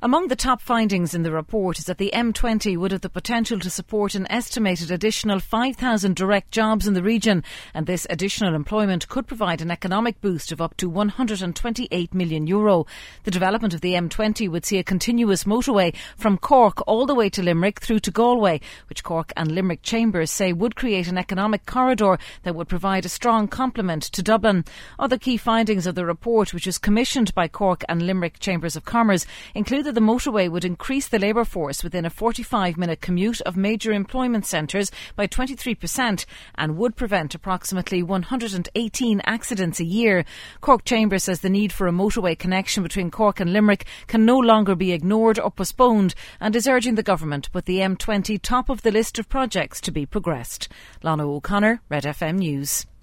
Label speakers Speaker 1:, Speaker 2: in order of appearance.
Speaker 1: Among the top findings in the report is that the M20 would have the potential to support an estimated additional 5,000 direct jobs in the region, and this additional employment could provide an economic boost of up to €128 million. The development of the M20 would see a continuous motorway from Cork all the way to Limerick through to Galway, which Cork and Limerick chambers say would create an economic corridor that would provide a strong complement to Dublin. Other key findings of the report, which was commissioned by Cork and Limerick Chambers of Commerce, include that the motorway would increase the labour force within a 45-minute commute of major employment centres by 23% and would prevent approximately 118 accidents a year. Cork Chamber says the need for a motorway connection between Cork and Limerick can no longer be ignored or postponed and is urging the government to put the M20 top of the list of projects to be progressed. Lana O'Connor, Red FM News.